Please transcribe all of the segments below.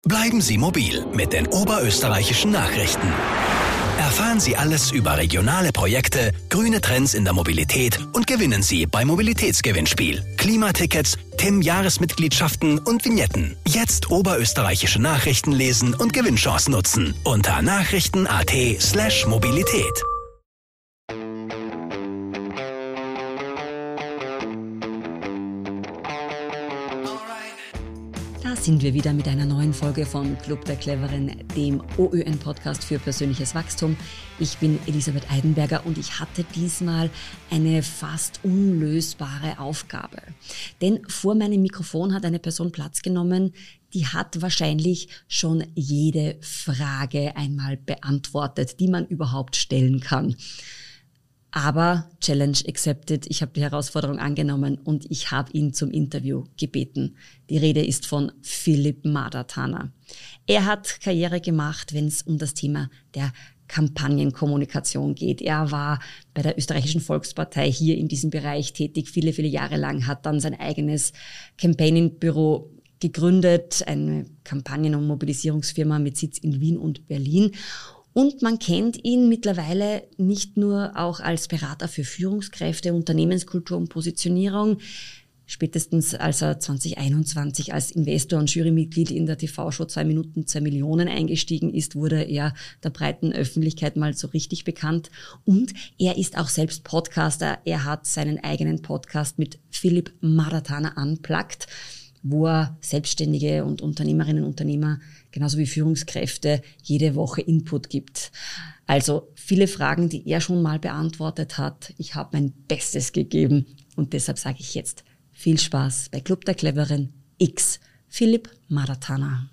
Bleiben Sie mobil mit den oberösterreichischen Nachrichten. Erfahren Sie alles über regionale Projekte, grüne Trends in der Mobilität und gewinnen Sie beim Mobilitätsgewinnspiel. Klimatickets, TIM-Jahresmitgliedschaften und Vignetten. Jetzt oberösterreichische Nachrichten lesen und Gewinnchance nutzen. Unter nachrichten.at/Mobilität. Da sind wir wieder mit einer neuen Folge von Club der Cleveren, dem OÖN-Podcast für persönliches Wachstum. Ich bin Elisabeth Eidenberger und ich hatte diesmal eine fast unlösbare Aufgabe. Denn vor meinem Mikrofon hat eine Person Platz genommen, die hat wahrscheinlich schon jede Frage einmal beantwortet, die man überhaupt stellen kann. Aber Challenge accepted, ich habe die Herausforderung angenommen und ich habe ihn zum Interview gebeten. Die Rede ist von Philipp Madatana. Er hat Karriere gemacht, wenn es um das Thema der Kampagnenkommunikation geht. Er war bei der Österreichischen Volkspartei hier in diesem Bereich tätig, viele, viele Jahre lang, hat dann sein eigenes Campaigning-Büro gegründet, eine Kampagnen- und Mobilisierungsfirma mit Sitz in Wien und Berlin. Und man kennt ihn mittlerweile nicht nur auch als Berater für Führungskräfte, Unternehmenskultur und Positionierung. Spätestens als er 2021 als Investor und Jurymitglied in der TV-Show 2 Minuten 2 Millionen eingestiegen ist, wurde er der breiten Öffentlichkeit mal so richtig bekannt. Und er ist auch selbst Podcaster. Er hat seinen eigenen Podcast mit Philipp Madatana Unplugged, wo er Selbstständige und Unternehmerinnen und Unternehmer genauso wie Führungskräfte jede Woche Input gibt. Also viele Fragen, die er schon mal beantwortet hat. Ich habe mein Bestes gegeben und deshalb sage ich jetzt viel Spaß bei Club der Cleveren X Philipp Madatana.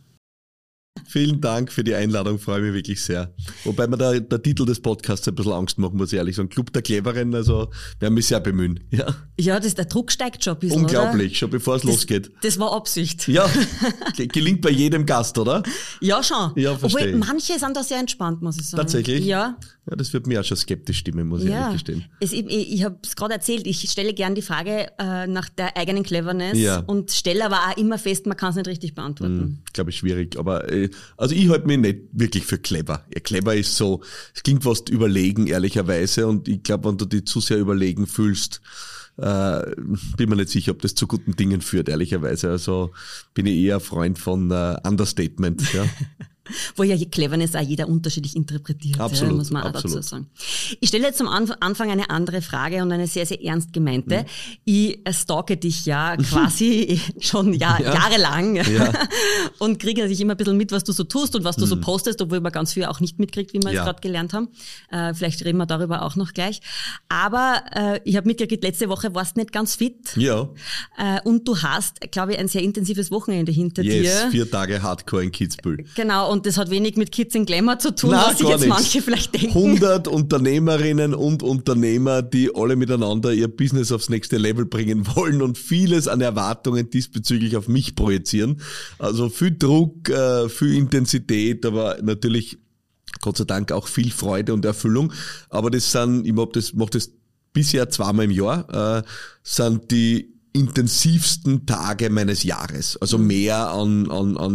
Vielen Dank für die Einladung, freue mich wirklich sehr. Wobei mir der Titel des Podcasts ein bisschen Angst macht, muss ich ehrlich sagen. Club der Cleveren, also werden mich sehr bemühen. Ja, der Druck steigt schon ein bisschen, unglaublich, oder? Schon bevor es losgeht. Das war Absicht. Ja, gelingt bei jedem Gast, oder? Ja, schon. Ja, verstehe. Obwohl, manche sind da sehr entspannt, muss ich sagen. Tatsächlich? Ja. Ja, das wird mir auch schon skeptisch stimmen, muss ich ehrlich gestehen. Ich habe es gerade erzählt, ich stelle gern die Frage nach der eigenen Cleverness und stelle aber auch immer fest, man kann es nicht richtig beantworten. Glaube ich schwierig, aber also ich halte mich nicht wirklich für clever. Ja, clever ist so, es klingt fast überlegen, ehrlicherweise, und ich glaube, wenn du dich zu sehr überlegen fühlst, bin mir nicht sicher, ob das zu guten Dingen führt, ehrlicherweise. Also bin ich eher ein Freund von Understatement, ja. Wo ja Cleverness auch jeder unterschiedlich interpretiert, absolut, muss man auch dazu sagen. Ich stelle jetzt zum Anfang eine andere Frage und eine sehr, sehr ernst gemeinte. Ich stalke dich ja quasi schon jahrelang und kriege natürlich immer ein bisschen mit, was du so tust und was du so postest, obwohl man ganz viel auch nicht mitkriegt, wie wir jetzt gerade gelernt haben. Vielleicht reden wir darüber auch noch gleich. Aber ich habe mitgekriegt, letzte Woche warst du nicht ganz fit. Ja. Und du hast, glaube ich, ein sehr intensives Wochenende hinter dir. Yes, 4 Tage Hardcore in Kitzbühel. Genau, und das hat wenig mit Kids in Glamour zu tun, was sich jetzt manche vielleicht denken. 100 Unternehmerinnen und Unternehmer, die alle miteinander ihr Business aufs nächste Level bringen wollen und vieles an Erwartungen diesbezüglich auf mich projizieren. Also viel Druck, viel Intensität, aber natürlich Gott sei Dank auch viel Freude und Erfüllung. Aber das sind, ich mache das bisher 2-mal im Jahr, sind die intensivsten Tage meines Jahres. Also mehr an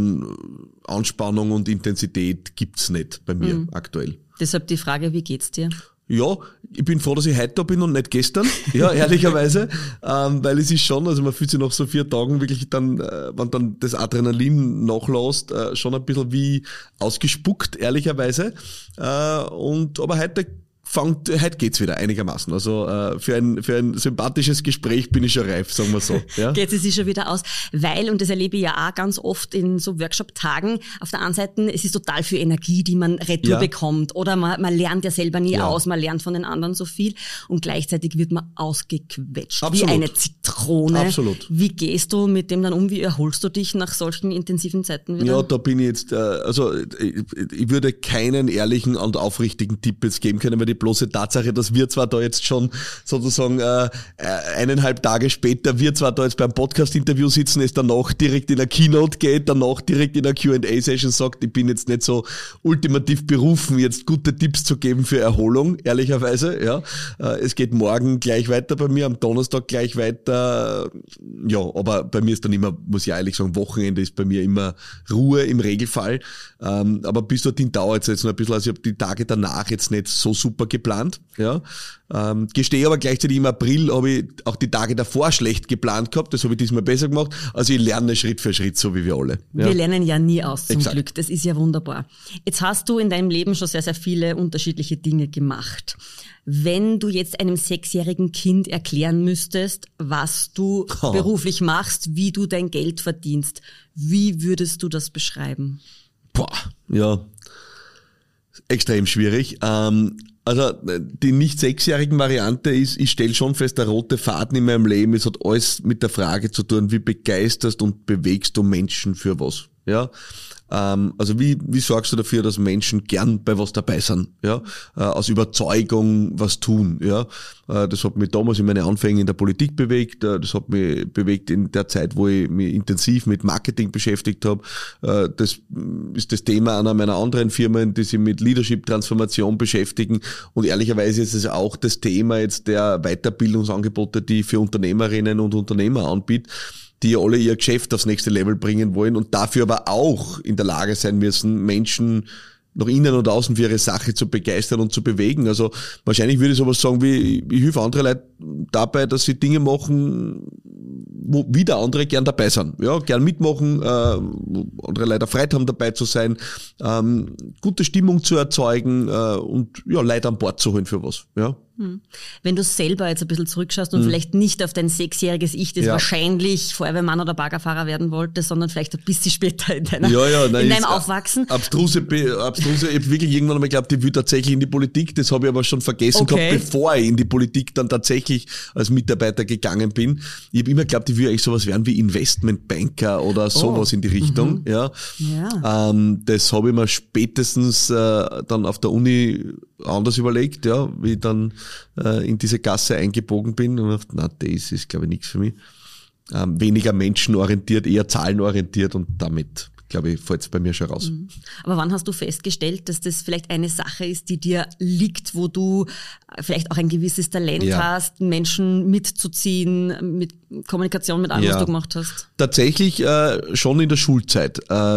Anspannung und Intensität gibt's nicht bei mir aktuell. Deshalb die Frage, wie geht's dir? Ja, ich bin froh, dass ich heute da bin und nicht gestern, ja, ehrlicherweise, weil es ist schon, also man fühlt sich nach so 4 Tagen wirklich dann, wenn dann das Adrenalin nachlässt, schon ein bisschen wie ausgespuckt, ehrlicherweise, aber heute geht's wieder einigermaßen. Also für ein sympathisches Gespräch bin ich schon reif, sagen wir so. Ja? Geht es sich schon wieder aus, weil, und das erlebe ich ja auch ganz oft in so Workshop-Tagen, auf der einen Seite, es ist total viel Energie, die man retour bekommt, oder man lernt ja selber nie aus, man lernt von den anderen so viel und gleichzeitig wird man ausgequetscht, wie eine Zitrone. Absolut. Wie gehst du mit dem dann um, wie erholst du dich nach solchen intensiven Zeiten wieder? Ja, da bin ich jetzt, ich würde keinen ehrlichen und aufrichtigen Tipp jetzt geben können, weil die die bloße Tatsache, dass wir zwar da jetzt schon sozusagen 1,5 Tage später, wir zwar da jetzt beim Podcast-Interview sitzen, es danach direkt in der Keynote geht, danach direkt in der Q&A-Session sagt, ich bin jetzt nicht so ultimativ berufen, jetzt gute Tipps zu geben für Erholung, ehrlicherweise. Ja, es geht morgen gleich weiter bei mir, am Donnerstag gleich weiter. Ja, aber bei mir ist dann immer, muss ich ehrlich sagen, Wochenende ist bei mir immer Ruhe im Regelfall. Aber bis dorthin dauert es jetzt noch ein bisschen, also ich habe die Tage danach jetzt nicht so super geplant. Ja, gestehe aber gleichzeitig im April habe ich auch die Tage davor schlecht geplant gehabt, das habe ich diesmal besser gemacht. Also ich lerne Schritt für Schritt, so wie wir alle. Ja. Wir lernen ja nie aus, zum Exakt. Glück. Das ist ja wunderbar. Jetzt hast du in deinem Leben schon sehr, sehr viele unterschiedliche Dinge gemacht. Wenn du jetzt einem 6-jährigen Kind erklären müsstest, was du beruflich machst, wie du dein Geld verdienst, wie würdest du das beschreiben? Ja, extrem schwierig. Also die nicht 6-jährigen Variante ist, ich stelle schon fest, der rote Faden in meinem Leben, es hat alles mit der Frage zu tun, wie begeisterst und bewegst du Menschen für was? Ja, also wie sorgst du dafür, dass Menschen gern bei was dabei sind, ja, aus Überzeugung was tun, ja. Das hat mich damals in meine Anfänge in der Politik bewegt, das hat mich bewegt in der Zeit, wo ich mich intensiv mit Marketing beschäftigt habe. Das ist das Thema einer meiner anderen Firmen, die sich mit Leadership-Transformation beschäftigen, und ehrlicherweise ist es auch das Thema jetzt der Weiterbildungsangebote, die ich für Unternehmerinnen und Unternehmer anbiete, die alle ihr Geschäft aufs nächste Level bringen wollen und dafür aber auch in der Lage sein müssen, Menschen nach innen und außen für ihre Sache zu begeistern und zu bewegen. Also wahrscheinlich würde ich sowas sagen wie, ich helfe andere Leute dabei, dass sie Dinge machen, wo wieder andere gern dabei sind. Ja, gern mitmachen, wo andere Leute Freude haben, dabei zu sein, gute Stimmung zu erzeugen und ja, Leute an Bord zu holen für was. Ja. Wenn du selber jetzt ein bisschen zurückschaust und vielleicht nicht auf dein 6-jähriges Ich, das wahrscheinlich Feuerwehrmann oder Baggerfahrer werden wollte, sondern vielleicht ein bisschen später in deinem Aufwachsen. Abstruse, ich habe wirklich irgendwann einmal geglaubt, ich will tatsächlich in die Politik, das habe ich aber schon vergessen gehabt, bevor ich in die Politik dann tatsächlich als Mitarbeiter gegangen bin. Ich habe immer geglaubt, ich will eigentlich sowas werden wie Investmentbanker oder sowas in die Richtung. Ja. Das habe ich mir spätestens dann auf der Uni anders überlegt, ja, wie ich dann in diese Gasse eingebogen bin und dachte, na, das ist, glaube ich, nichts für mich. Weniger menschenorientiert, eher zahlenorientiert, und damit, glaube ich, fällt es bei mir schon raus. Aber wann hast du festgestellt, dass das vielleicht eine Sache ist, die dir liegt, wo du vielleicht auch ein gewisses Talent hast, Menschen mitzuziehen, mit Kommunikation mit allem, was du gemacht hast? Tatsächlich schon in der Schulzeit.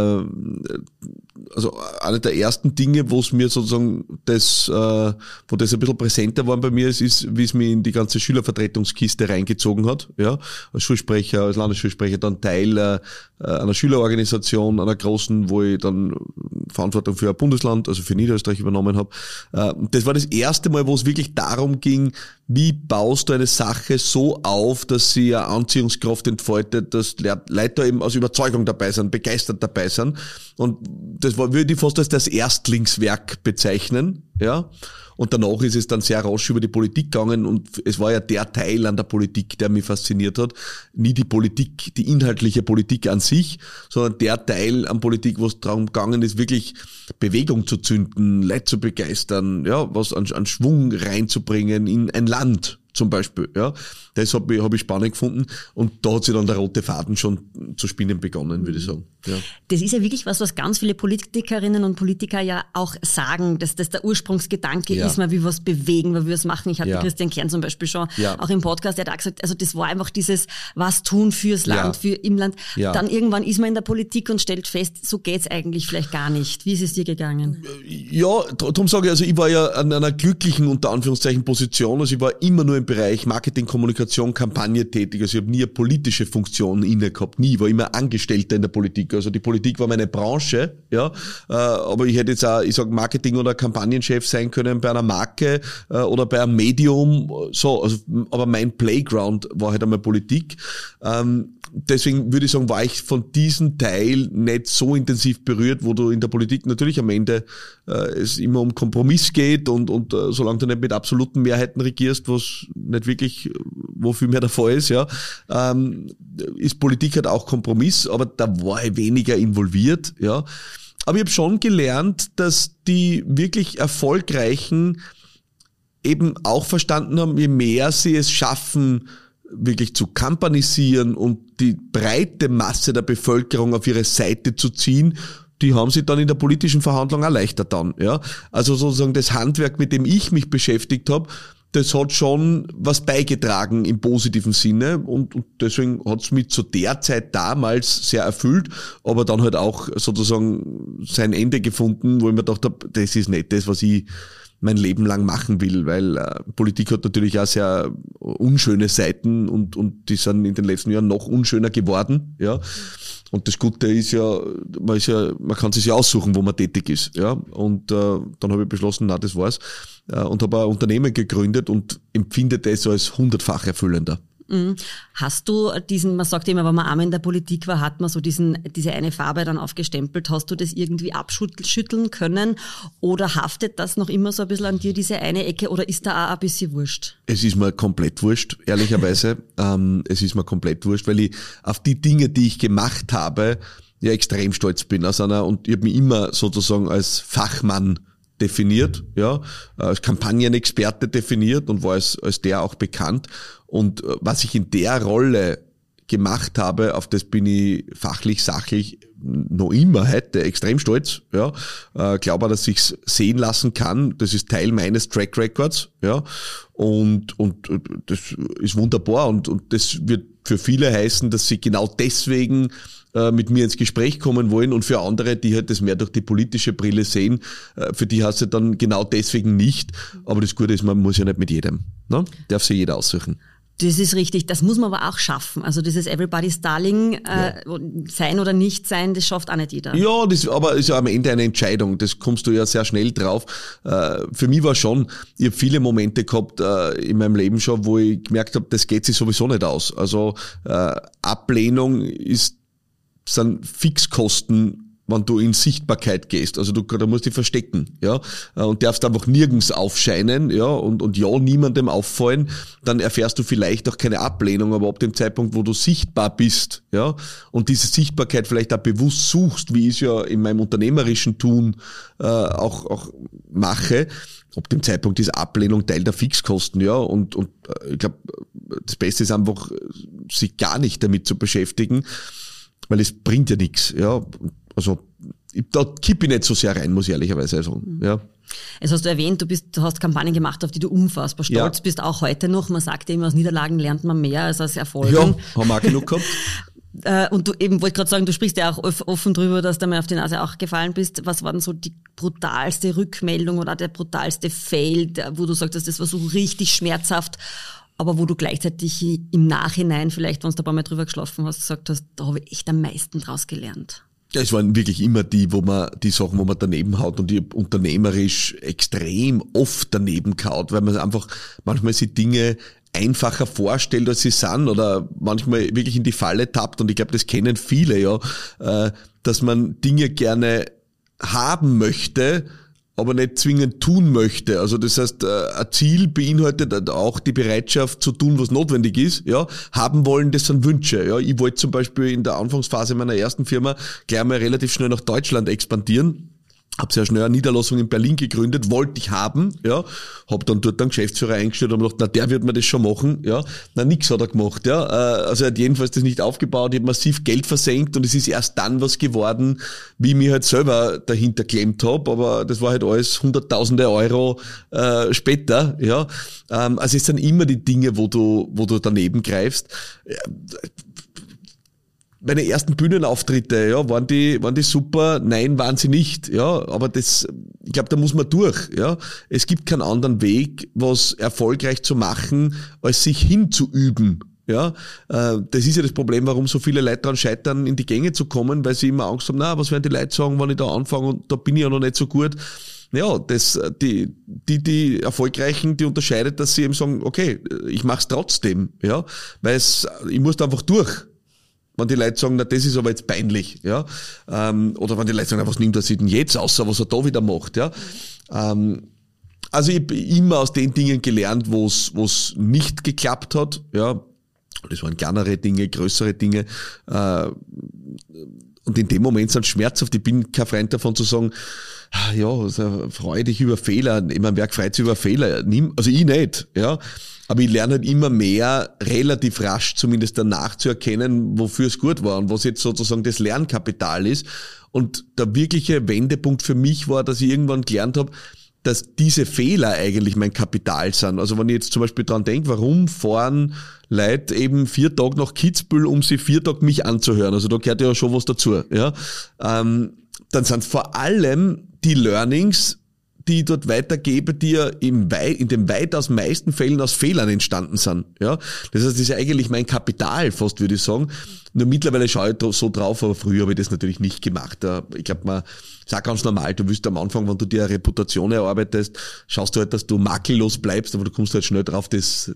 Also eine der ersten Dinge, wo es mir sozusagen wo das ein bisschen präsenter war bei mir ist, wie es mich in die ganze Schülervertretungskiste reingezogen hat. Ja, als Schulsprecher, als Landesschulsprecher, dann Teil einer Schülerorganisation, einer großen, wo ich dann Verantwortung für ein Bundesland, also für Niederösterreich übernommen habe. Das war das erste Mal, wo es wirklich darum ging, wie baust du eine Sache so auf, dass sie eine Anziehungskraft entfaltet, dass Leute da eben aus Überzeugung dabei sind, begeistert dabei sind. Und das würde ich fast als das Erstlingswerk bezeichnen, ja. Und danach ist es dann sehr rasch über die Politik gegangen, und es war ja der Teil an der Politik, der mich fasziniert hat. Nie die Politik, die inhaltliche Politik an sich, sondern der Teil an Politik, wo es darum gegangen ist, wirklich Bewegung zu zünden, Leute zu begeistern, ja, was an Schwung reinzubringen in ein Land zum Beispiel. Ja. Das hab ich spannend gefunden, und da hat sich dann der rote Faden schon zu spinnen begonnen, würde ich sagen. Ja. Das ist ja wirklich was ganz viele Politikerinnen und Politiker ja auch sagen, dass das der Ursprungsgedanke ist, man will was bewegen, man will was machen. Ich hatte Christian Kern zum Beispiel schon auch im Podcast, der hat auch gesagt, also das war einfach dieses was tun fürs Land, für im Land. Ja. Dann irgendwann ist man in der Politik und stellt fest, so geht's eigentlich vielleicht gar nicht. Wie ist es dir gegangen? Ja, darum sage ich, also ich war ja an einer glücklichen, unter Anführungszeichen, Position. Also ich war immer nur im Bereich Marketing, Kommunikation, Kampagne tätig. Also ich habe nie eine politische Funktion inne gehabt, nie. Ich war immer Angestellter in der Politik. Also die Politik war meine Branche, ja. Aber ich hätte jetzt auch, ich sag, Marketing- oder Kampagnenchef sein können bei einer Marke oder bei einem Medium. So, also, aber mein Playground war halt einmal Politik. Deswegen würde ich sagen, war ich von diesem Teil nicht so intensiv berührt, wo du in der Politik natürlich am Ende es immer um Kompromiss geht und solange du nicht mit absoluten Mehrheiten regierst, was nicht wirklich, wo viel mehr der Fall ist, ja, ist Politik halt auch Kompromiss, aber da war ich weniger involviert, ja. Aber ich habe schon gelernt, dass die wirklich Erfolgreichen eben auch verstanden haben, je mehr sie es schaffen, wirklich zu kampanisieren und die breite Masse der Bevölkerung auf ihre Seite zu ziehen, die haben sich dann in der politischen Verhandlung auch leichter dann. Ja? Also sozusagen das Handwerk, mit dem ich mich beschäftigt habe, das hat schon was beigetragen im positiven Sinne und deswegen hat es mich zu der Zeit damals sehr erfüllt, aber dann halt auch sozusagen sein Ende gefunden, wo ich mir gedacht habe, das ist nicht das, was ich mein Leben lang machen will, weil Politik hat natürlich auch sehr unschöne Seiten und die sind in den letzten Jahren noch unschöner geworden, ja. Und das Gute ist ja, man kann sich ja aussuchen, wo man tätig ist, ja. Und dann habe ich beschlossen, na, das war's, und habe ein Unternehmen gegründet und empfinde das als 100-fach erfüllender. Hast du man sagt immer, wenn man einmal in der Politik war, hat man so diese eine Farbe dann aufgestempelt. Hast du das irgendwie abschütteln können oder haftet das noch immer so ein bisschen an dir, diese eine Ecke, oder ist da auch ein bisschen wurscht? Es ist mir komplett wurscht, ehrlicherweise. Es ist mir komplett wurscht, weil ich auf die Dinge, die ich gemacht habe, ja extrem stolz bin. Und ich habe mich immer sozusagen als Fachmann definiert, ja, als Kampagnenexperte definiert und war als der auch bekannt. Und was ich in der Rolle gemacht habe, auf das bin ich fachlich, sachlich noch immer heute extrem stolz, ja. Glaube, dass ich's sehen lassen kann. Das ist Teil meines Track Records, ja. Und das ist wunderbar und das wird für viele heißen, dass sie genau deswegen mit mir ins Gespräch kommen wollen, und für andere, die halt das mehr durch die politische Brille sehen, für die heißt es dann genau deswegen nicht. Aber das Gute ist, man muss ja nicht mit jedem, ne? Darf sich jeder aussuchen. Das ist richtig, das muss man aber auch schaffen. Also dieses Everybody's Darling, sein oder nicht sein, das schafft auch nicht jeder. Ja, aber ist ja am Ende eine Entscheidung, das kommst du ja sehr schnell drauf. Für mich war schon, ich habe viele Momente gehabt in meinem Leben schon, wo ich gemerkt habe, das geht sich sowieso nicht aus. Also Ablehnung sind Fixkosten, wenn du in Sichtbarkeit gehst. Also du musst dich verstecken, ja, und darfst einfach nirgends aufscheinen, ja, und ja, niemandem auffallen, dann erfährst du vielleicht auch keine Ablehnung, aber ab dem Zeitpunkt, wo du sichtbar bist, ja, und diese Sichtbarkeit vielleicht auch bewusst suchst, wie ich es ja in meinem unternehmerischen Tun auch mache, ab dem Zeitpunkt ist Ablehnung Teil der Fixkosten, ja, und ich glaube, das Beste ist einfach, sich gar nicht damit zu beschäftigen, weil es bringt ja nichts, ja. Also da kippe ich nicht so sehr rein, muss ich ehrlicherweise sagen. Ja. Es hast du erwähnt, du hast Kampagnen gemacht, auf die du unfassbar stolz bist, auch heute noch. Man sagt ja immer, aus Niederlagen lernt man mehr als aus Erfolgen. Ja, haben wir auch genug gehabt. Und du eben, wollte gerade sagen, du sprichst ja auch offen drüber, dass du mal auf die Nase auch gefallen bist. Was war denn so die brutalste Rückmeldung oder der brutalste Fail, wo du sagst, das war so richtig schmerzhaft, aber wo du gleichzeitig im Nachhinein, vielleicht, wenn du ein paar Mal drüber geschlafen hast, gesagt hast, da habe ich echt am meisten draus gelernt? Ja, es waren wirklich immer die Sachen, wo man daneben haut, und ich hab unternehmerisch extrem oft daneben gehaut, weil man einfach manchmal sich Dinge einfacher vorstellt, als sie sind, oder manchmal wirklich in die Falle tappt, und ich glaube, das kennen viele, ja, dass man Dinge gerne haben möchte, aber nicht zwingend tun möchte. Also das heißt, ein Ziel beinhaltet auch die Bereitschaft zu tun, was notwendig ist. Ja, haben wollen, das sind Wünsche. Ja, ich wollte zum Beispiel in der Anfangsphase meiner ersten Firma gleich mal relativ schnell nach Deutschland expandieren. Hab sehr schnell eine Niederlassung in Berlin gegründet, wollte ich haben, ja, hab dann dort einen Geschäftsführer eingestellt und hab gedacht, na, der wird mir das schon machen, ja, na, nix hat er gemacht, ja, also er hat jedenfalls das nicht aufgebaut, ich hab massiv Geld versenkt, und es ist erst dann was geworden, wie ich mich halt selber dahinter geklemmt hab, aber das war halt alles Hunderttausende Euro später, ja, also es sind immer die Dinge, wo du daneben greifst. Meine ersten Bühnenauftritte, ja, waren die super? Nein, waren sie nicht, ja, aber ich glaube, da muss man durch, ja. Es gibt keinen anderen Weg, was erfolgreich zu machen, als sich hinzuüben, ja. Das ist ja das Problem, warum so viele Leute daran scheitern, in die Gänge zu kommen, weil sie immer Angst haben, na, was werden die Leute sagen, wenn ich da anfange, und da bin ich ja noch nicht so gut. Ja, die Erfolgreichen, die unterscheidet, dass sie eben sagen, okay, ich mach's trotzdem, ja, weil ich muss da einfach durch. Wenn die Leute sagen, na, das ist aber jetzt peinlich, ja, oder wenn die Leute sagen, was nimmt er sich denn jetzt außer, was er da wieder macht, ja. Also ich habe immer aus den Dingen gelernt, wo es nicht geklappt hat, ja. Das waren kleinere Dinge, größere Dinge, Und in dem Moment sind schmerzhaft. Ich bin kein Freund davon zu sagen, ja, also freu dich über Fehler. Ich meine, wer freut sich über Fehler? Also ich nicht, ja. Aber ich lerne halt immer mehr, relativ rasch zumindest danach zu erkennen, wofür es gut war und was jetzt sozusagen das Lernkapital ist. Und der wirkliche Wendepunkt für mich war, dass ich irgendwann gelernt habe, dass diese Fehler eigentlich mein Kapital sind. Also wenn ich jetzt zum Beispiel dran denke, warum fahren Leute eben 4 Tage nach Kitzbühel, um sie 4 Tage mich anzuhören. Also da gehört ja schon was dazu. Ja, dann sind vor allem die Learnings, die ich dort weitergebe, die ja in den weitaus meisten Fällen aus Fehlern entstanden sind. Ja, das heißt, das ist ja eigentlich mein Kapital fast, würde ich sagen. Nur mittlerweile schaue ich so drauf, aber früher habe ich das natürlich nicht gemacht. Ich glaube, ist auch ganz normal. Du willst am Anfang, wenn du dir eine Reputation erarbeitest, schaust du halt, dass du makellos bleibst, aber du kommst halt schnell drauf, das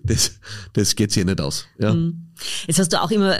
geht sich nicht aus. Ja. Jetzt hast du auch immer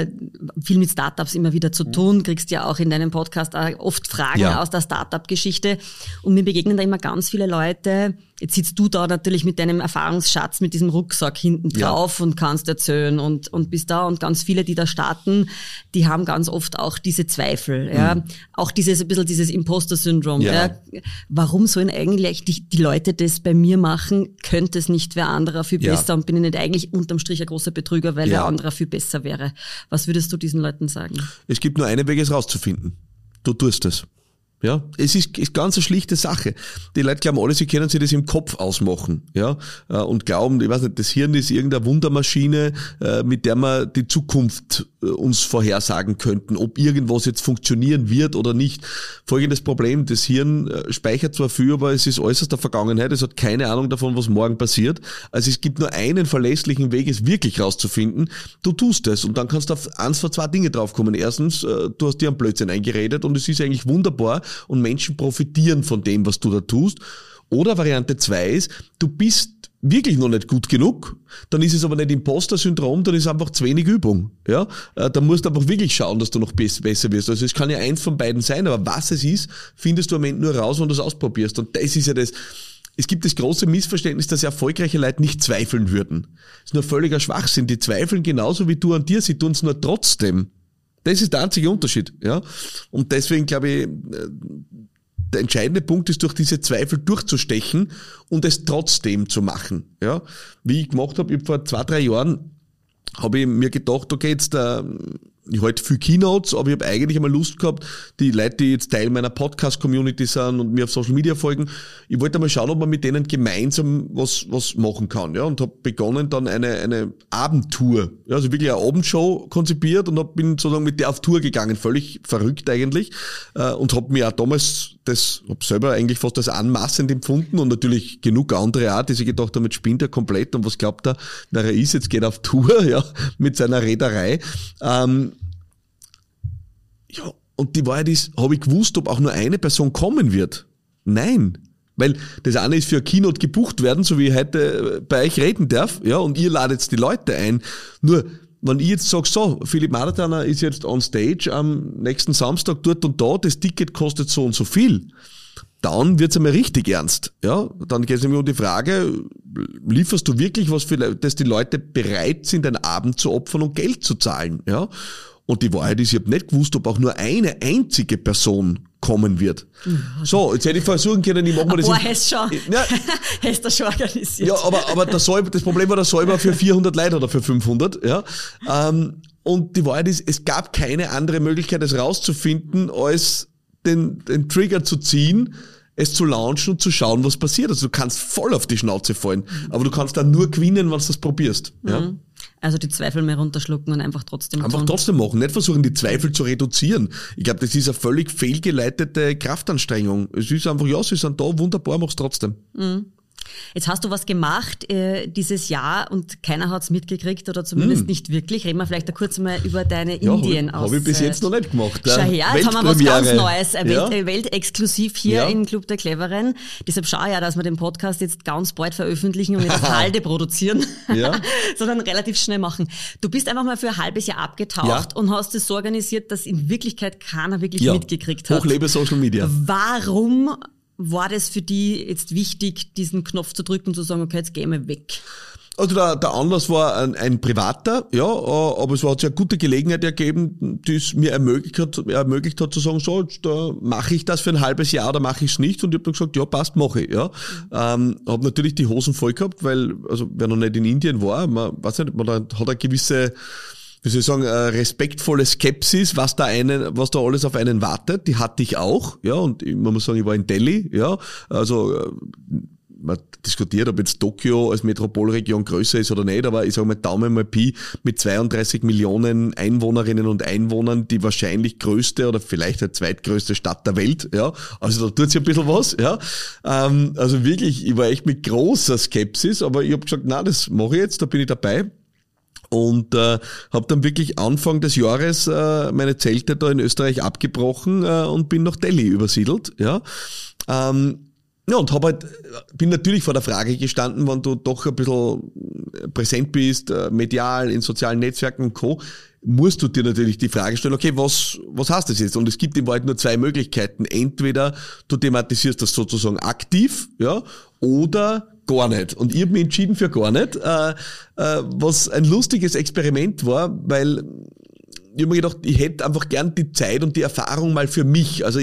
viel mit Startups immer wieder zu tun, kriegst ja auch in deinem Podcast auch oft Fragen aus der Startup-Geschichte und mir begegnen da immer ganz viele Leute. Jetzt sitzt du da natürlich mit deinem Erfahrungsschatz, mit diesem Rucksack hinten drauf und kannst erzählen und bist da und ganz viele, die da starten, die haben ganz oft auch diese Zweifel, ja, auch ein bisschen dieses Imposter-Syndrom. Ja. Warum sollen eigentlich die Leute das bei mir machen? Könnte es nicht wer anderer viel besser und bin ich nicht eigentlich unterm Strich ein großer Betrüger, weil wer anderer viel besser wäre? Was würdest du diesen Leuten sagen? Es gibt nur einen Weg, es rauszufinden. Du tust es. Ja, es ist ganz eine schlichte Sache. Die Leute glauben alle, sie können sich das im Kopf ausmachen, ja, und glauben, ich weiß nicht, das Hirn ist irgendeine Wundermaschine, mit der wir die Zukunft uns vorhersagen könnten, ob irgendwas jetzt funktionieren wird oder nicht. Folgendes Problem, das Hirn speichert zwar viel, aber es ist äußerst der Vergangenheit, es hat keine Ahnung davon, was morgen passiert. Also es gibt nur einen verlässlichen Weg, es wirklich rauszufinden. Du tust es und dann kannst du auf eins von 2 Dinge draufkommen. Erstens, du hast dir einen Blödsinn eingeredet und es ist eigentlich wunderbar und Menschen profitieren von dem, was du da tust. Oder Variante 2 ist, du bist wirklich noch nicht gut genug, dann ist es aber nicht Imposter-Syndrom, dann ist einfach zu wenig Übung. Ja, da musst du einfach wirklich schauen, dass du noch besser wirst. Also es kann ja eins von beiden sein, aber was es ist, findest du am Ende nur raus, wenn du es ausprobierst. Und das ist ja das. Es gibt das große Missverständnis, dass erfolgreiche Leute nicht zweifeln würden. Das ist nur völliger Schwachsinn. Die zweifeln genauso wie du an dir, sie tun es nur trotzdem. Das ist der einzige Unterschied. Ja, und deswegen glaube ich, der entscheidende Punkt ist, durch diese Zweifel durchzustechen und es trotzdem zu machen. Ja, wie ich gemacht habe, vor 2-3 Jahren habe ich mir gedacht, okay, jetzt ich halte viel Keynotes, aber ich habe eigentlich einmal Lust gehabt, die Leute, die jetzt Teil meiner Podcast-Community sind und mir auf Social Media folgen, ich wollte einmal schauen, ob man mit denen gemeinsam was machen kann, ja, und habe begonnen dann eine Abendtour, ja, also wirklich eine Abendshow konzipiert und bin sozusagen mit der auf Tour gegangen, völlig verrückt eigentlich, und habe mir auch damals habe selber eigentlich fast als anmaßend empfunden und natürlich genug andere auch, die sich gedacht haben, jetzt spinnt er komplett und was glaubt er, wer er ist, jetzt geht er auf Tour, ja, mit seiner Reederei. Ja, und die Wahrheit ist, habe ich gewusst, ob auch nur eine Person kommen wird? Nein. Weil das eine ist für ein Keynote gebucht werden, so wie ich heute bei euch reden darf, ja, und ihr ladet die Leute ein. Nur, wenn ich jetzt sage, so, Philipp Maratana ist jetzt on stage am nächsten Samstag dort und da, das Ticket kostet so und so viel, dann wird's einmal richtig ernst. Ja, dann geht es nämlich um die Frage, lieferst du wirklich was, dass die Leute bereit sind, einen Abend zu opfern und Geld zu zahlen? Ja, und die Wahrheit ist, ich habe nicht gewusst, ob auch nur eine einzige Person kommen wird. So, jetzt hätte ich versuchen können, ich mache mir das... Hast du schon organisiert. Ja, aber das Problem war, der Saal war für 400 Leute oder für 500. Ja. Und die Wahrheit ist, es gab keine andere Möglichkeit, es rauszufinden, als den Trigger zu ziehen, es zu launchen und zu schauen, was passiert. Also du kannst voll auf die Schnauze fallen, aber du kannst dann nur gewinnen, wenn du das probierst. Ja. Also die Zweifel mehr runterschlucken und einfach trotzdem machen, nicht versuchen, die Zweifel zu reduzieren. Ich glaube, das ist eine völlig fehlgeleitete Kraftanstrengung. Es ist einfach, ja, sie sind da, wunderbar, mach's trotzdem. Jetzt hast du was gemacht dieses Jahr und keiner hat's mitgekriegt oder zumindest nicht wirklich. Reden wir vielleicht kurz mal über deine Indien aus. Habe ich bis jetzt noch nicht gemacht. Schau her, jetzt haben wir was ganz Neues, Weltexklusiv hier im Club der Cleveren. Deshalb schau ja, dass wir den Podcast jetzt ganz bald veröffentlichen und nicht auf Halde produzieren, sondern relativ schnell machen. Du bist einfach mal für ein halbes Jahr abgetaucht und hast es so organisiert, dass in Wirklichkeit keiner wirklich mitgekriegt hat. Hochlebe Social Media. Warum war das für die jetzt wichtig, diesen Knopf zu drücken und zu sagen, okay, jetzt gehen wir weg? Also der Anlass war ein privater, ja, aber es hat sich eine gute Gelegenheit ergeben, die es mir ermöglicht hat zu sagen, so, jetzt, mache ich das für ein halbes Jahr oder mache ich es nicht? Und ich habe dann gesagt, ja, passt, mache ich. Ja. Habe natürlich die Hosen voll gehabt, weil, also wer noch nicht in Indien war, man weiß nicht, man hat eine gewisse, wie soll ich sagen, respektvolle Skepsis, was da alles auf einen wartet. Die hatte ich auch, ja, und man muss sagen, ich war in Delhi, ja, also man diskutiert, ob jetzt Tokio als Metropolregion größer ist oder nicht, aber ich sage mal Daumen mal Pi mit 32 Millionen Einwohnerinnen und Einwohnern die wahrscheinlich größte oder vielleicht die zweitgrößte Stadt der Welt, ja. Also da tut sich ein bisschen was, ja. Also wirklich, ich war echt mit großer Skepsis, aber ich habe gesagt, na, das mache ich jetzt, da bin ich dabei. Und habe dann wirklich Anfang des Jahres meine Zelte da in Österreich abgebrochen und bin nach Delhi übersiedelt, ja. Ja, und bin natürlich vor der Frage gestanden, wenn du doch ein bisschen präsent bist, medial, in sozialen Netzwerken und Co., musst du dir natürlich die Frage stellen, okay, was heißt das jetzt? Und es gibt im Wald nur zwei Möglichkeiten. Entweder du thematisierst das sozusagen aktiv, ja, oder gar nicht. Und ich habe mich entschieden für gar nicht, was ein lustiges Experiment war, weil ich habe mir gedacht, ich hätte einfach gern die Zeit und die Erfahrung mal für mich. Also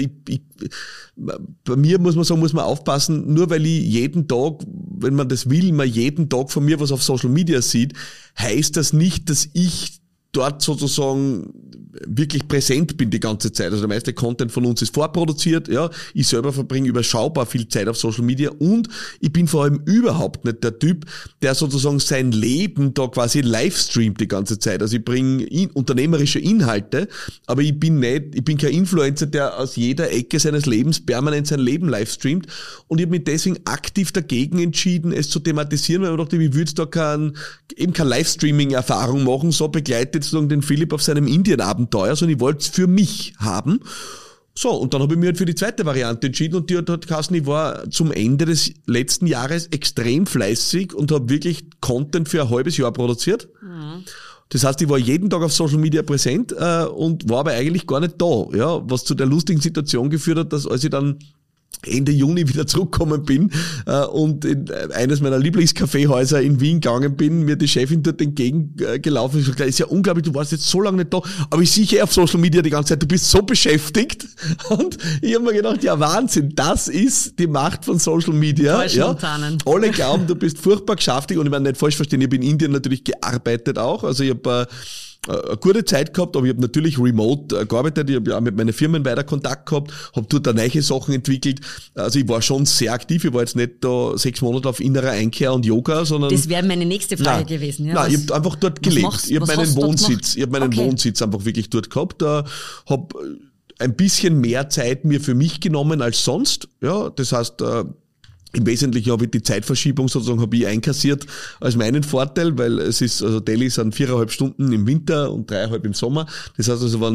bei mir muss man aufpassen, nur weil ich jeden Tag, wenn man das will, mal jeden Tag von mir was auf Social Media sieht, heißt das nicht, dass ich dort sozusagen wirklich präsent bin die ganze Zeit. Also der meiste Content von uns ist vorproduziert, ja. Ich selber verbringe überschaubar viel Zeit auf Social Media und ich bin vor allem überhaupt nicht der Typ, der sozusagen sein Leben da quasi livestreamt die ganze Zeit. Also ich bringe unternehmerische Inhalte, aber ich bin kein Influencer, der aus jeder Ecke seines Lebens permanent sein Leben livestreamt, und ich habe mich deswegen aktiv dagegen entschieden, es zu thematisieren, weil ich dachte, ich würde da keine Livestreaming-Erfahrung machen, so begleitet sozusagen den Philipp auf seinem Indien-Abenteuer, sondern ich wollte es für mich haben. So, und dann habe ich mich halt für die zweite Variante entschieden, und die hat geheißen, ich war zum Ende des letzten Jahres extrem fleißig und habe wirklich Content für ein halbes Jahr produziert. Mhm. Das heißt, ich war jeden Tag auf Social Media präsent und war aber eigentlich gar nicht da, ja, was zu der lustigen Situation geführt hat, dass als ich dann Ende Juni wieder zurückgekommen bin und in eines meiner Lieblingskaffeehäuser in Wien gegangen bin, mir die Chefin dort entgegengelaufen ist. Ist ja unglaublich, du warst jetzt so lange nicht da, aber ich sehe auf Social Media die ganze Zeit, du bist so beschäftigt. Und ich habe mir gedacht, ja Wahnsinn, das ist die Macht von Social Media. Ja. Alle glauben, du bist furchtbar geschäftig, und ich meine, nicht falsch verstehen, ich habe in Indien natürlich gearbeitet auch, also ich habe eine gute Zeit gehabt, aber ich habe natürlich remote gearbeitet, ich habe ja auch mit meinen Firmen weiter Kontakt gehabt, habe dort auch neue Sachen entwickelt, also ich war schon sehr aktiv, ich war jetzt nicht da 6 Monate auf innerer Einkehr und Yoga, sondern... Das wäre meine nächste Frage gewesen. Ja. Nein, ich habe einfach dort gelebt, ich habe meinen Wohnsitz einfach wirklich dort gehabt, habe ein bisschen mehr Zeit mir für mich genommen als sonst, ja, das heißt... Im Wesentlichen habe ich die Zeitverschiebung sozusagen einkassiert als meinen Vorteil, weil es ist, also Delhi sind 4,5 Stunden im Winter und 3,5 im Sommer. Das heißt also,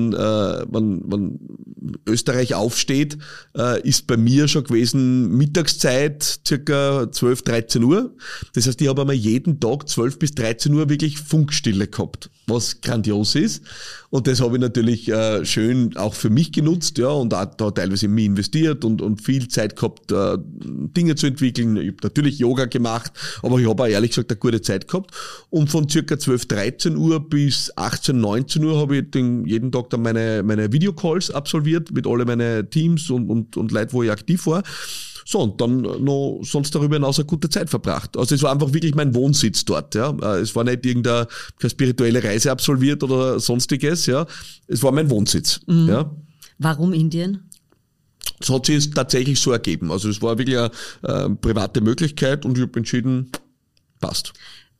wenn Österreich aufsteht, ist bei mir schon gewesen Mittagszeit circa 12, 13 Uhr. Das heißt, ich habe einmal jeden Tag 12 bis 13 Uhr wirklich Funkstille gehabt, was grandios ist. Und das habe ich natürlich schön auch für mich genutzt, ja, und auch da teilweise in mich investiert und viel Zeit gehabt, Dinge zu entwickeln. Ich habe natürlich Yoga gemacht, aber ich habe auch ehrlich gesagt eine gute Zeit gehabt. Und von circa 12, 13 Uhr bis 18, 19 Uhr habe ich jeden Tag dann meine Videocalls absolviert mit alle meine Teams und Leute, wo ich aktiv war. So, und dann noch sonst darüber hinaus eine gute Zeit verbracht. Also es war einfach wirklich mein Wohnsitz dort, ja. Es war nicht keine spirituelle Reise absolviert oder sonstiges, ja. Es war mein Wohnsitz, ja. Warum Indien? Das hat sich jetzt tatsächlich so ergeben. Also es war wirklich eine private Möglichkeit, und ich habe entschieden, passt.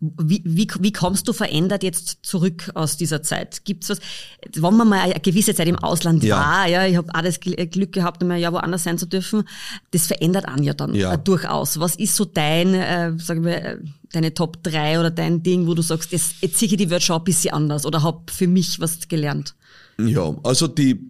Wie kommst du verändert jetzt zurück aus dieser Zeit? Gibt's was, wenn man mal eine gewisse Zeit im Ausland war, ja, ich habe auch das Glück gehabt, einmal woanders sein zu dürfen, das verändert einen ja dann durchaus. Was ist so deine Top 3 oder dein Ding, wo du sagst, jetzt sehe ich die Welt schon ein bisschen anders oder habe für mich was gelernt? Ja, also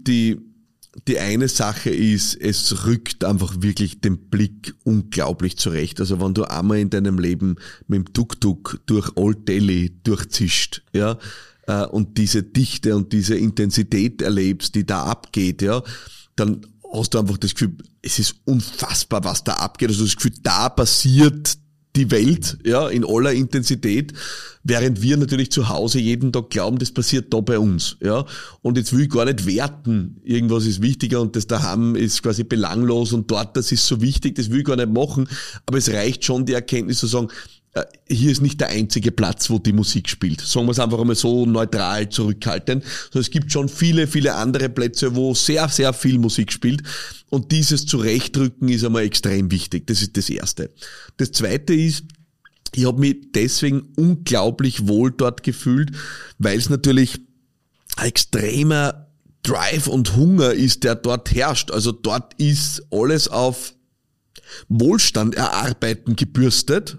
die eine Sache ist, es rückt einfach wirklich den Blick unglaublich zurecht. Also wenn du einmal in deinem Leben mit dem Tuk-Tuk durch Old Delhi durchzischt, ja, und diese Dichte und diese Intensität erlebst, die da abgeht, ja, dann hast du einfach das Gefühl, es ist unfassbar, was da abgeht. Also das Gefühl, da passiert die Welt, ja, in aller Intensität, während wir natürlich zu Hause jeden Tag glauben, das passiert da bei uns, ja. Und jetzt will ich gar nicht werten, irgendwas ist wichtiger und das daheim ist quasi belanglos und dort, das ist so wichtig, das will ich gar nicht machen, aber es reicht schon die Erkenntnis zu sagen, hier ist nicht der einzige Platz, wo die Musik spielt. Sagen wir es einfach einmal so neutral zurückhaltend. Sondern es gibt schon viele, viele andere Plätze, wo sehr, sehr viel Musik spielt. Und dieses Zurechtrücken ist einmal extrem wichtig. Das ist das Erste. Das Zweite ist, ich habe mich deswegen unglaublich wohl dort gefühlt, weil es natürlich ein extremer Drive und Hunger ist, der dort herrscht. Also dort ist alles auf Wohlstand erarbeiten gebürstet,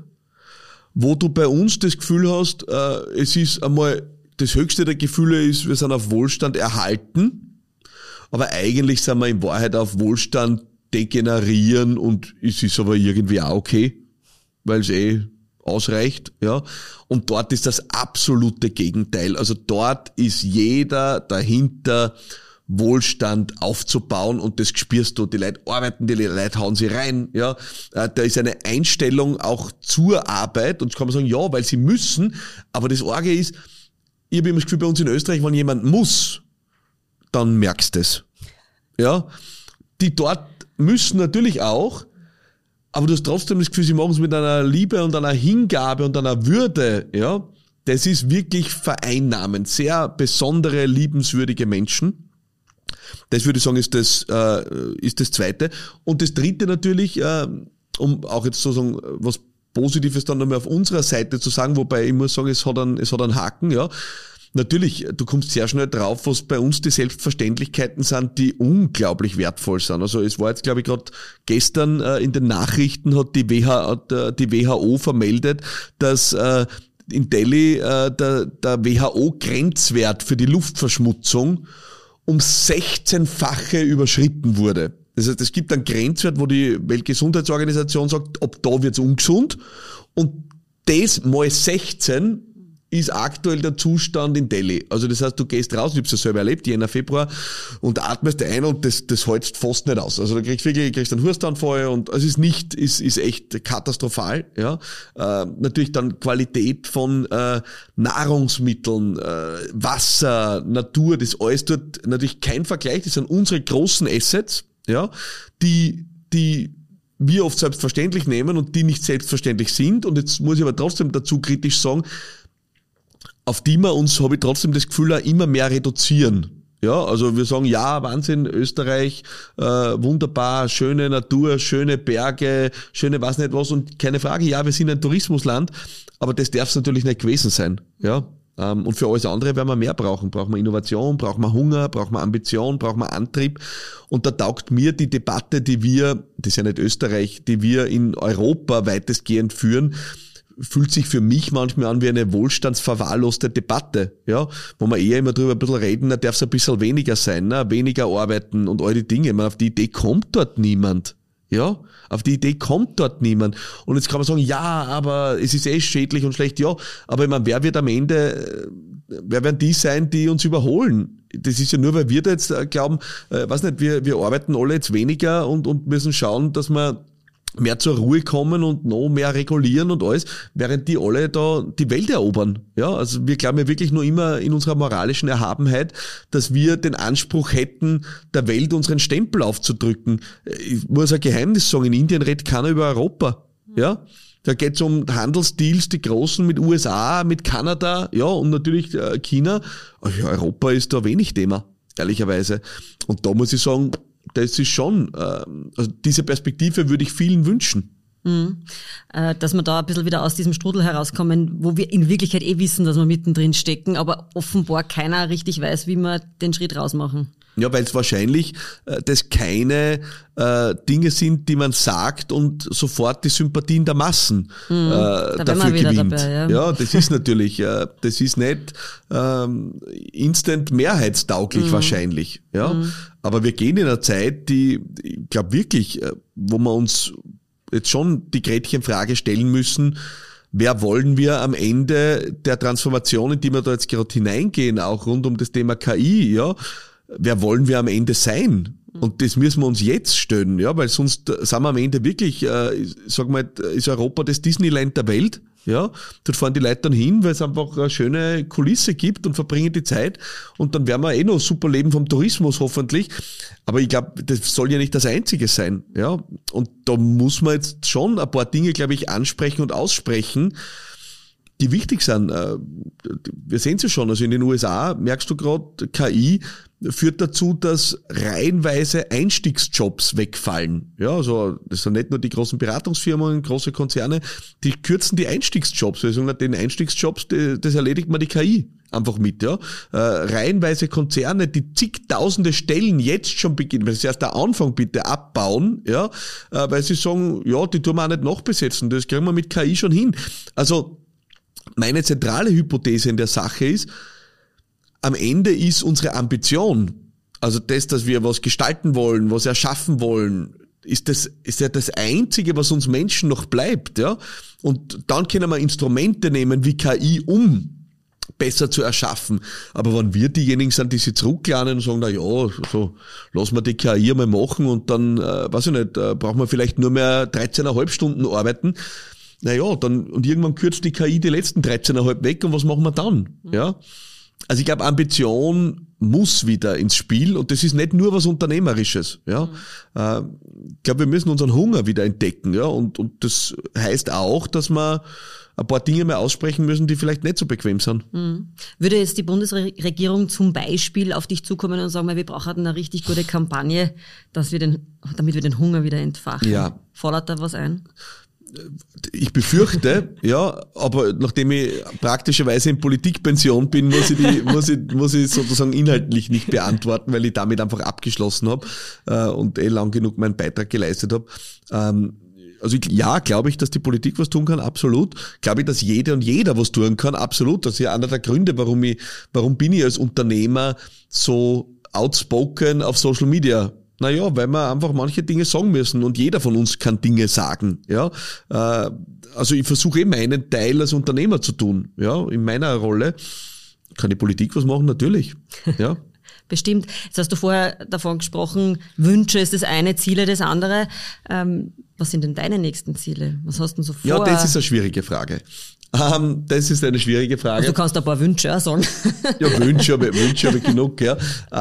wo du bei uns das Gefühl hast, es ist einmal, das höchste der Gefühle ist, wir sind auf Wohlstand erhalten, aber eigentlich sind wir in Wahrheit auf Wohlstand degenerieren und es ist aber irgendwie auch okay, weil es ausreicht, ja. Und dort ist das absolute Gegenteil. Also dort ist jeder dahinter, Wohlstand aufzubauen und das spürst du. Die Leute arbeiten, die Leute hauen sie rein, ja. Da ist eine Einstellung auch zur Arbeit und jetzt kann man sagen, ja, weil sie müssen, aber das Arge ist, ich habe immer das Gefühl, bei uns in Österreich, wenn jemand muss, dann merkst du es. Ja. Die dort müssen natürlich auch, aber du hast trotzdem das Gefühl, sie machen es mit einer Liebe und einer Hingabe und einer Würde, ja. Das ist wirklich vereinnahmend. Sehr besondere, liebenswürdige Menschen. Das würde ich sagen, ist das Zweite. Und das Dritte natürlich, um auch jetzt sozusagen was Positives dann nochmal auf unserer Seite zu sagen, wobei ich muss sagen, es hat einen Haken, ja. Natürlich, du kommst sehr schnell drauf, was bei uns die Selbstverständlichkeiten sind, die unglaublich wertvoll sind. Also es war jetzt, glaube ich, gerade gestern in den Nachrichten hat die WHO vermeldet, dass in Delhi der WHO-Grenzwert für die Luftverschmutzung um 16-fache überschritten wurde. Das heißt, es gibt einen Grenzwert, wo die Weltgesundheitsorganisation sagt, ab da wird's ungesund. Und das mal 16 ist aktuell der Zustand in Delhi. Also das heißt, du gehst raus, ich hab's ja selber erlebt, Jänner, Februar, und atmest ein und das hältst fast nicht aus. Also du kriegst einen Hustanfall und es ist echt katastrophal, ja. Natürlich dann Qualität von Nahrungsmitteln, Wasser, Natur, das alles dort natürlich kein Vergleich, das sind unsere großen Assets, ja, die wir oft selbstverständlich nehmen und die nicht selbstverständlich sind. Und jetzt muss ich aber trotzdem dazu kritisch sagen, auf die wir uns, habe ich trotzdem das Gefühl, auch immer mehr reduzieren. Ja, also wir sagen, ja, Wahnsinn, Österreich, wunderbar, schöne Natur, schöne Berge, schöne was nicht was und keine Frage, ja, wir sind ein Tourismusland, aber das darf es natürlich nicht gewesen sein. Ja, und für alles andere werden wir mehr brauchen. Brauchen wir Innovation, brauchen wir Hunger, brauchen wir Ambition, brauchen wir Antrieb. Und da taugt mir die Debatte, das ist ja nicht Österreich, die wir in Europa weitestgehend führen, fühlt sich für mich manchmal an wie eine wohlstandsverwahrloste Debatte, ja, wo wir eher immer drüber ein bisschen reden, da darf es ein bisschen weniger sein, ne? Weniger arbeiten und all die Dinge. Ich meine, auf die Idee kommt dort niemand, ja, auf die Idee kommt dort niemand. Und jetzt kann man sagen, ja, aber es ist schädlich und schlecht, ja, aber ich meine, wer werden die sein, die uns überholen? Das ist ja nur, weil wir da jetzt glauben, weiß nicht, wir arbeiten alle jetzt weniger und müssen schauen, dass wir mehr zur Ruhe kommen und noch mehr regulieren und alles, während die alle da die Welt erobern. Ja, also wir glauben ja wirklich nur immer in unserer moralischen Erhabenheit, dass wir den Anspruch hätten, der Welt unseren Stempel aufzudrücken. Ich muss ein Geheimnis sagen, in Indien redet keiner über Europa. Ja, da geht's um Handelsdeals, die großen mit USA, mit Kanada, ja, und natürlich China. Ja, Europa ist da wenig Thema, ehrlicherweise. Und da muss ich sagen, das ist schon, also diese Perspektive würde ich vielen wünschen. Dass wir da ein bisschen wieder aus diesem Strudel herauskommen, wo wir in Wirklichkeit wissen, dass wir mittendrin stecken, aber offenbar keiner richtig weiß, wie wir den Schritt rausmachen. Ja, weil es wahrscheinlich das keine Dinge sind, die man sagt und sofort die Sympathien der Massen dafür gewinnt. Dabei, ja, das ist natürlich, das ist nicht instant mehrheitstauglich wahrscheinlich. Ja, aber wir gehen in einer Zeit, die, ich glaube wirklich, wo wir uns jetzt schon die Gretchenfrage stellen müssen, wer wollen wir am Ende der Transformation, in die wir da jetzt gerade hineingehen, auch rund um das Thema KI, ja, wer wollen wir am Ende sein? Und das müssen wir uns jetzt stellen, ja, weil sonst sind wir am Ende wirklich, sag mal, ist Europa das Disneyland der Welt, ja. Dort fahren die Leute dann hin, weil es einfach eine schöne Kulisse gibt und verbringen die Zeit und dann werden wir noch super leben vom Tourismus hoffentlich. Aber ich glaube, das soll ja nicht das Einzige sein, ja. Und da muss man jetzt schon ein paar Dinge, glaube ich, ansprechen und aussprechen, die wichtig sind. Wir sehen es ja schon, also in den USA merkst du gerade, KI führt dazu, dass reihenweise Einstiegsjobs wegfallen. Ja, also das sind nicht nur die großen Beratungsfirmen, große Konzerne, die kürzen die Einstiegsjobs. Wir sagen, den Einstiegsjobs, das erledigt man die KI einfach mit. Ja, reihenweise Konzerne, die zigtausende Stellen jetzt schon beginnen, weil sie erst der Anfang bitte abbauen, ja, weil sie sagen, ja, die tun wir auch nicht nachbesetzen, das kriegen wir mit KI schon hin. Also meine zentrale Hypothese in der Sache ist, am Ende ist unsere Ambition, also das, dass wir was gestalten wollen, was erschaffen wollen, ist ja das Einzige, was uns Menschen noch bleibt, ja. Und dann können wir Instrumente nehmen wie KI, um besser zu erschaffen. Aber wenn wir diejenigen sind, die sich zurücklernen und sagen, na ja, so, lassen wir die KI einmal machen und dann, weiß ich nicht, brauchen wir vielleicht nur mehr 13,5 Stunden arbeiten. Naja, dann, und irgendwann kürzt die KI die letzten 13,5 weg und was machen wir dann? Ja. Also ich glaube, Ambition muss wieder ins Spiel und das ist nicht nur was Unternehmerisches. Ja, ich glaube, wir müssen unseren Hunger wieder entdecken. Ja, und das heißt auch, dass wir ein paar Dinge mehr aussprechen müssen, die vielleicht nicht so bequem sind. Würde jetzt die Bundesregierung zum Beispiel auf dich zukommen und sagen, wir brauchen eine richtig gute Kampagne, damit wir den Hunger wieder entfachen? Ja. Fordert da was ein? Ich befürchte, ja, aber nachdem ich praktischerweise in Politikpension bin, muss ich sozusagen inhaltlich nicht beantworten, weil ich damit einfach abgeschlossen habe und lang genug meinen Beitrag geleistet habe. Also glaube ich, dass die Politik was tun kann, absolut. Glaube ich, dass jede und jeder was tun kann, absolut. Das ist ja einer der Gründe, warum bin ich als Unternehmer so outspoken auf Social Media. Naja, weil wir einfach manche Dinge sagen müssen und jeder von uns kann Dinge sagen, ja. Also ich versuche meinen Teil als Unternehmer zu tun, ja, in meiner Rolle. Kann die Politik was machen? Natürlich, ja. Bestimmt. Jetzt hast du vorher davon gesprochen, Wünsche ist das eine, Ziele das andere. Was sind denn deine nächsten Ziele? Was hast du denn so vor? Ja, das ist eine schwierige Frage. Das ist eine schwierige Frage. Also du kannst ein paar Wünsche auch sagen. Ja, Wünsche habe ich genug, ja.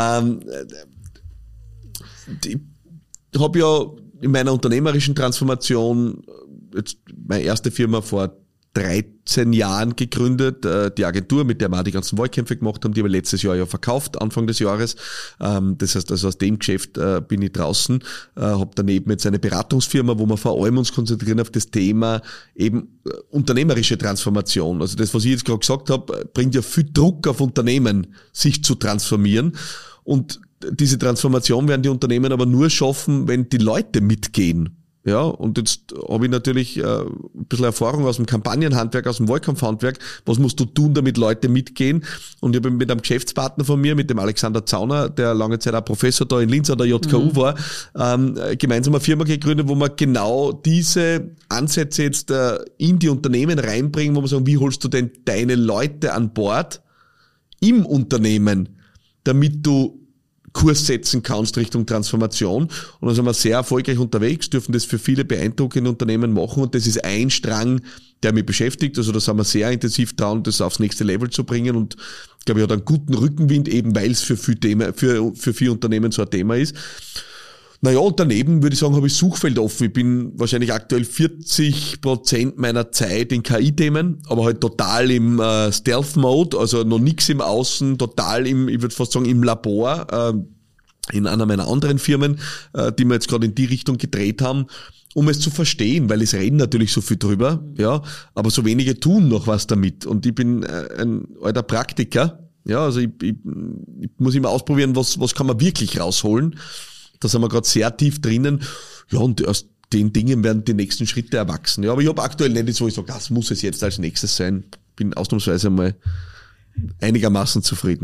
Ich habe ja in meiner unternehmerischen Transformation jetzt meine erste Firma vor 13 Jahren gegründet, die Agentur, mit der wir auch die ganzen Wahlkämpfe gemacht haben, die haben wir letztes Jahr ja verkauft, Anfang des Jahres. Das heißt, also aus dem Geschäft bin ich draußen, habe daneben jetzt eine Beratungsfirma, wo wir vor allem uns konzentrieren auf das Thema eben unternehmerische Transformation. Also das, was ich jetzt gerade gesagt habe, bringt ja viel Druck auf Unternehmen, sich zu transformieren. Und diese Transformation werden die Unternehmen aber nur schaffen, wenn die Leute mitgehen. Ja, und jetzt habe ich natürlich ein bisschen Erfahrung aus dem Kampagnenhandwerk, aus dem Wahlkampfhandwerk. Was musst du tun, damit Leute mitgehen? Und ich habe mit einem Geschäftspartner von mir, mit dem Alexander Zauner, der lange Zeit auch Professor da in Linz an der JKU war, gemeinsam eine Firma gegründet, wo wir genau diese Ansätze jetzt in die Unternehmen reinbringen, wo wir sagen, wie holst du denn deine Leute an Bord im Unternehmen, damit du Kurs setzen kannst Richtung Transformation. Und da sind wir sehr erfolgreich unterwegs, dürfen das für viele beeindruckende Unternehmen machen. Und das ist ein Strang, der mich beschäftigt. Also da sind wir sehr intensiv dran, das aufs nächste Level zu bringen. Und ich glaube, ich habe einen guten Rückenwind, eben weil es für viele Unternehmen so ein Thema ist. Naja, und daneben würde ich sagen, habe ich Suchfeld offen. Ich bin wahrscheinlich aktuell 40% meiner Zeit in KI-Themen, aber halt total im Stealth-Mode, also noch nichts im Außen, total ich würde fast sagen, im Labor, in einer meiner anderen Firmen, die wir jetzt gerade in die Richtung gedreht haben, um es zu verstehen, weil es reden natürlich so viel drüber, ja, aber so wenige tun noch was damit. Und ich bin ein alter Praktiker, ja, also ich muss immer ausprobieren, was kann man wirklich rausholen. Da sind wir gerade sehr tief drinnen. Ja, und aus den Dingen werden die nächsten Schritte erwachsen. Ja, aber ich habe aktuell nicht so, ich sage, das muss es jetzt als nächstes sein. Bin ausnahmsweise mal einigermaßen zufrieden.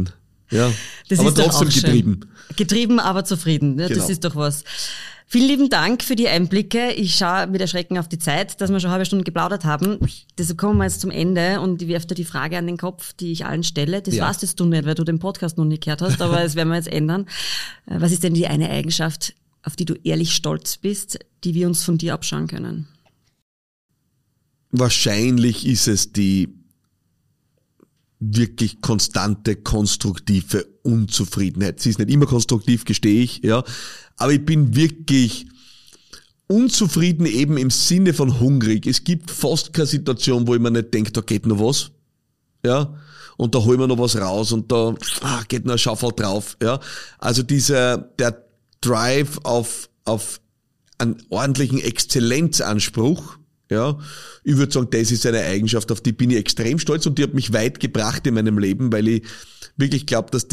Ja, Das aber ist doch trotzdem auch schön. getrieben. Getrieben, aber zufrieden. Ja, Genau. Das ist doch was. Vielen lieben Dank für die Einblicke. Ich schaue mit Erschrecken auf die Zeit, dass wir schon eine halbe Stunde geplaudert haben. Deshalb kommen wir jetzt zum Ende und ich werfe dir die Frage an den Kopf, die ich allen stelle. Das weißt jetzt du nicht, weil du den Podcast noch nicht gehört hast, aber das werden wir jetzt ändern. Was ist denn die eine Eigenschaft, auf die du ehrlich stolz bist, die wir uns von dir abschauen können? Wahrscheinlich ist es die wirklich konstante, konstruktive Unzufriedenheit. Sie ist nicht immer konstruktiv, gestehe ich, ja. Aber ich bin wirklich unzufrieden eben im Sinne von hungrig. Es gibt fast keine Situation, wo ich mir nicht denke, da geht noch was, ja. Und da holen wir noch was raus und da geht noch ein Schaufel drauf, ja. Also der Drive auf einen ordentlichen Exzellenzanspruch, ja, ich würde sagen, das ist eine Eigenschaft, auf die bin ich extrem stolz und die hat mich weit gebracht in meinem Leben, weil ich wirklich glaube, dass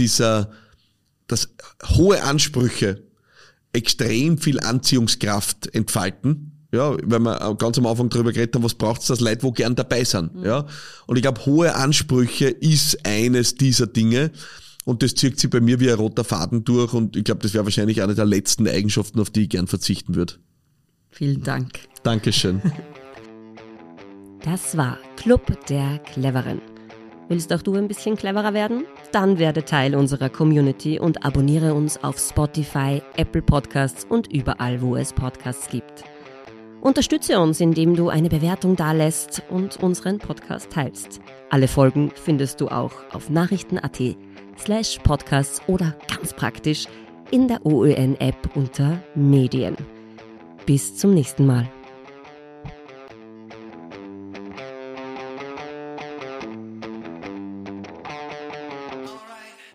hohe Ansprüche extrem viel Anziehungskraft entfalten. Ja, weil wir ganz am Anfang darüber geredet haben, was braucht's, dass Leute wo gern dabei sind. Ja, und ich glaube, hohe Ansprüche ist eines dieser Dinge und das zieht sich bei mir wie ein roter Faden durch und ich glaube, das wäre wahrscheinlich eine der letzten Eigenschaften, auf die ich gern verzichten würde. Vielen Dank. Dankeschön. Das war Club der Cleveren. Willst auch du ein bisschen cleverer werden? Dann werde Teil unserer Community und abonniere uns auf Spotify, Apple Podcasts und überall, wo es Podcasts gibt. Unterstütze uns, indem du eine Bewertung dalässt und unseren Podcast teilst. Alle Folgen findest du auch auf nachrichten.at/podcasts oder ganz praktisch in der OÖN-App unter Medien. Bis zum nächsten Mal.